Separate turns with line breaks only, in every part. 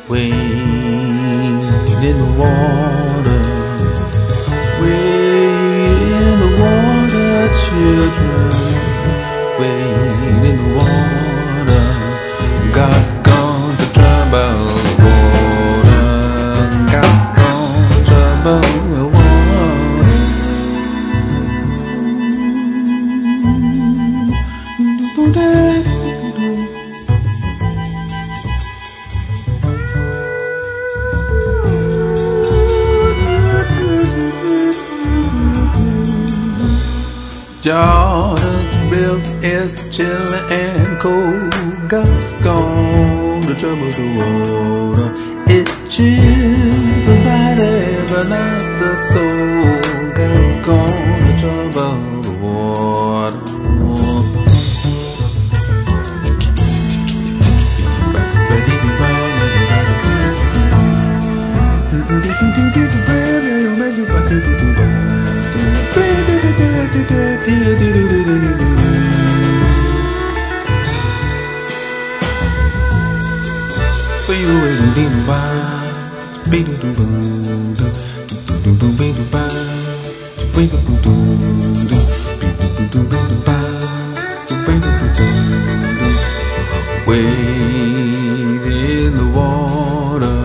Wade in the water, wade in the water, children. Wade in the water, God's gone to trouble the water. God's gone to trouble the water. Jordan's bill is chilly and cold. God's gone to trouble the water. It chills the body but not the soul. God's gone to trouble the water. Wade in the water,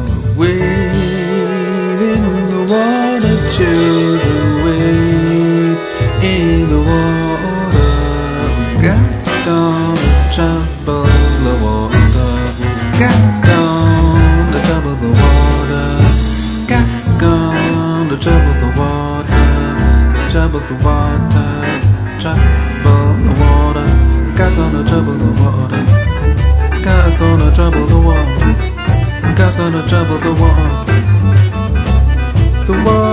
wade in the water, children, wade in the water. God's gone to trouble the water. God's gone to trouble the water. God's gone to trouble the water. Trouble the water. Trouble the water. God's gonna trouble the water. God's gonna trouble the water. God's gonna trouble the water. The water.